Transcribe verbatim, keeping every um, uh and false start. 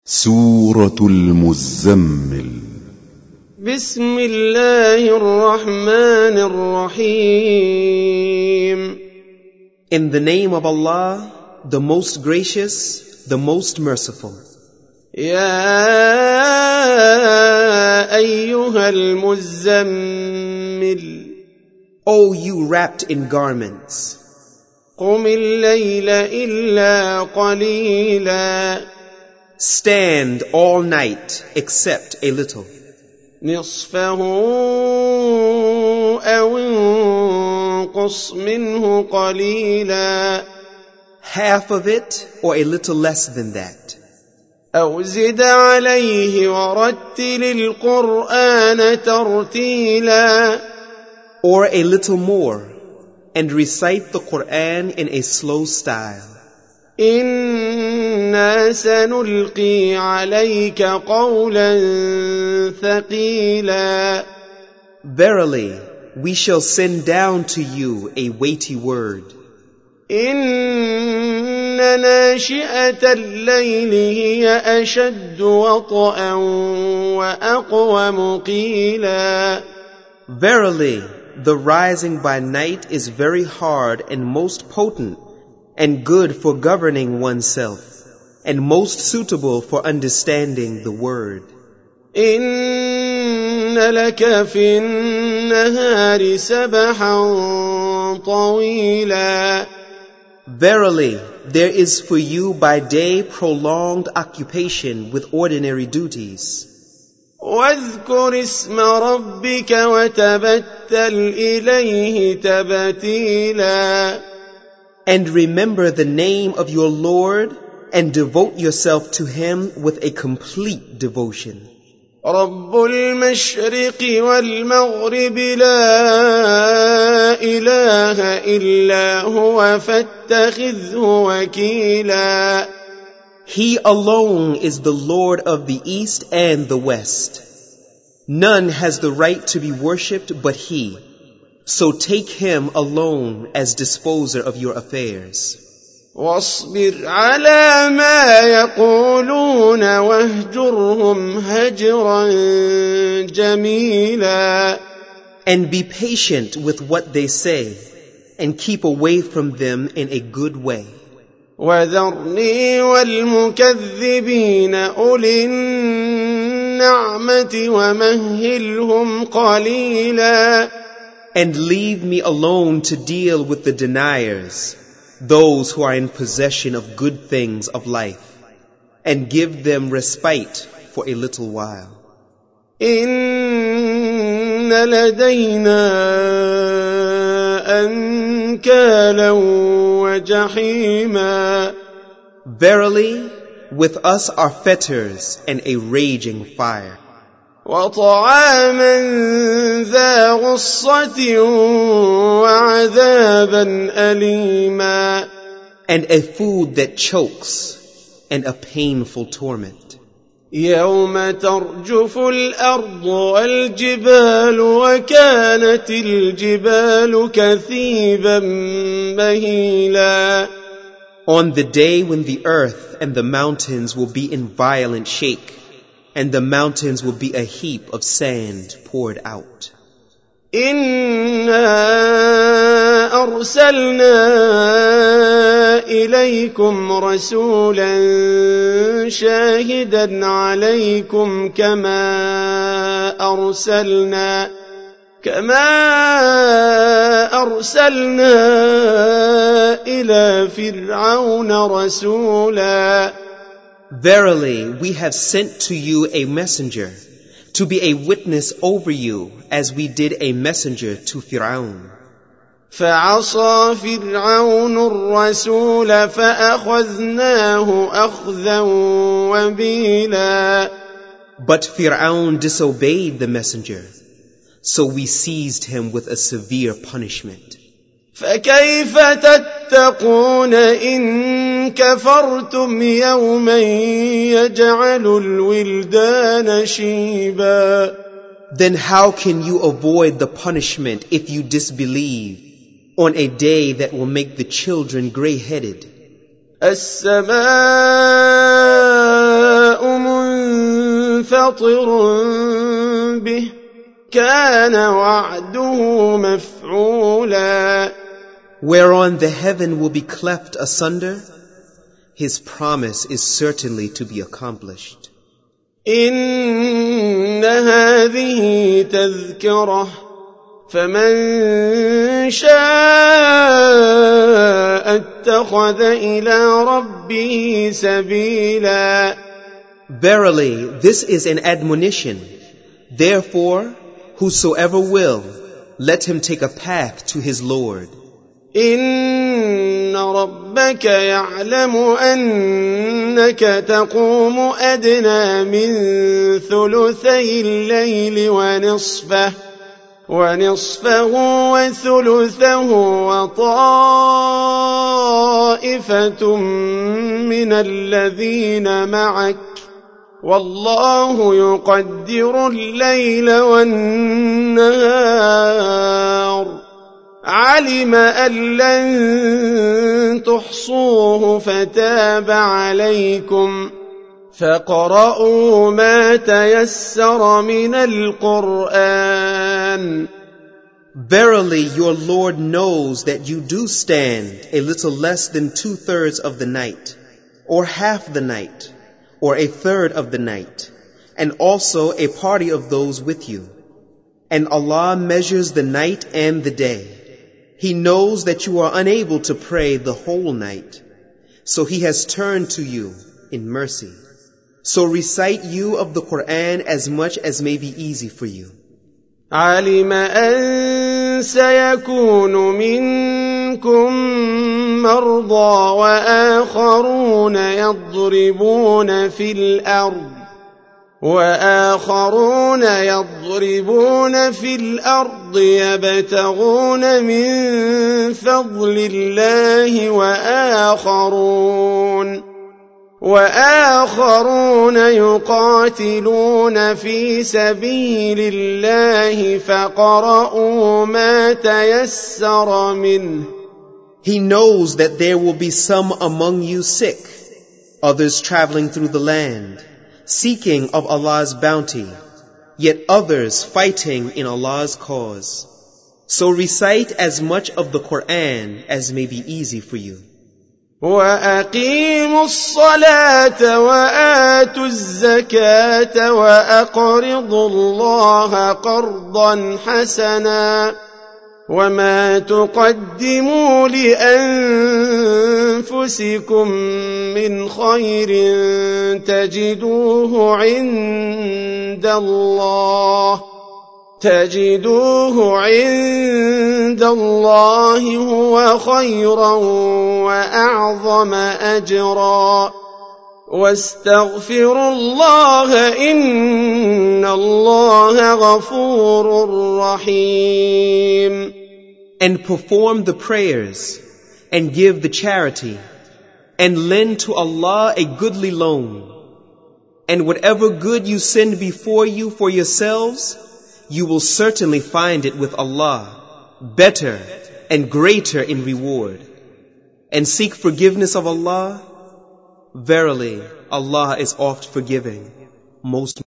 سورة المزمل. بسم الله الرحمن الرحيم. In the name of Allah, the most gracious, the most merciful. يا أيها المزمل. O you wrapped in garments, قم الليل إلا قليلا. stand all night except a little. نصفه أو انقص منه قليلا. Half of it or a little less than that. أو زد عليه ورتل القرآن ترتيلا. Or a little more, and recite the Quran in a slow style. إنا سنلقي عليك قولا ثقيلا. Verily, we shall send down to you a weighty word. إن ناشئة الليل هي أشد وطئا وأقوم قيلا. Verily, the rising by night is very hard and most potent, and good for governing oneself, and most suitable for understanding the word. إن لك في النهار سبحا طويلا. Verily, there is for you by day prolonged occupation with ordinary duties. واذكر اسم ربك وتبتل إليه تبتيلا. And remember the name of your Lord and devote yourself to Him with a complete devotion. رب المشرق والمغرب لا إله إلا هو فاتخذه وكيلا. He alone is the Lord of the East and the West. None has the right to be worshipped but He. So take Him alone as disposer of your affairs. واصبر على ما يقولون واهجرهم هجرا جميلا. And be patient with what they say, and keep away from them in a good way. وذرني والمكذبين أولي النعمة ومهلهم قليلا. And leave me alone to deal with the deniers, those who are in possession of good things of life, and give them respite for a little while. إن لدينا أنكالا وجحيما. Verily, with us are fetters and a raging fire. وطعاما ذا غصة وعذابا أليما. And a food that chokes and a painful torment. يوم ترجف الأرض والجبال وكانت الجبال كثيبا مهيلا. On the day when the earth and the mountains will be in violent shake, and the mountains will be a heap of sand poured out. إنا أرسلنا إليكم رسولا شاهدا عليكم كما أرسلنا كما أرسلنا إلى فرعون رسولا. Verily, we have sent to you a messenger, to be a witness over you, as we did a messenger to Fir'aun. فعصى فرعون الرسول فأخذناه أخذا وبيلا. But Fir'aun disobeyed the messenger, so we seized him with a severe punishment. فكيف تتقون إن كفرتم يوما يجعل الولدان شيبا. Then how can you avoid the punishment if you disbelieve on a day that will make the children gray-headed? السماء منفطر به كان وعده مفعولا. Whereon the heaven will be cleft asunder, his promise is certainly to be accomplished. إن هذه تذكرة فمن شاء اتخذ إلى ربه سبيلا. Verily, this is an admonition. Therefore, whosoever will, let him take a path to his Lord. إن ربك يعلم أنك تقوم أدنى من ثلثي الليل ونصفه ونصفه وثلثه وطائفة من الذين معك والله يقدر الليل والنهار علم أن لن تحصوه فتاب عليكم فاقرؤوا ما تيسر من القرآن. Verily, your Lord knows that you do stand a little less than two-thirds of the night, or half the night, or a third of the night, and also a party of those with you. And Allah measures the night and the day. He knows that you are unable to pray the whole night, so He has turned to you in mercy. So recite you of the Quran as much as may be easy for you. علم أن سيكون منكم مرضى وآخرون يضربون في الأرض وآخرون يضربون في الأرض يبتغون من فضل الله وآخرون وآخرون يقاتلون في سبيل الله فاقرؤوا ما تيسر منه. He knows that there will be some among you sick, others traveling through the land, seeking of Allah's bounty, yet others fighting in Allah's cause. So recite as much of the Quran as may be easy for you. وَأَقِيمُوا الصَّلَاةَ وَآتُوا الزَّكَاةَ وَأَقْرِضُوا اللَّهَ قَرْضًا حَسَنًا وَمَا تُقَدِّمُوا لِأَنفُسِكُم مِّنْ خَيْرٍ تَجِدُوهُ عِندَ اللَّهِ تجدوه عند الله هو خيرا وأعظم أجرا واستغفروا الله إن الله غفور رحيم. And perform the prayers, and give the charity, and lend to Allah a goodly loan. And whatever good you send before you for yourselves, you will certainly find it with Allah, better and greater in reward. And seek forgiveness of Allah. Verily, Allah is oft forgiving, most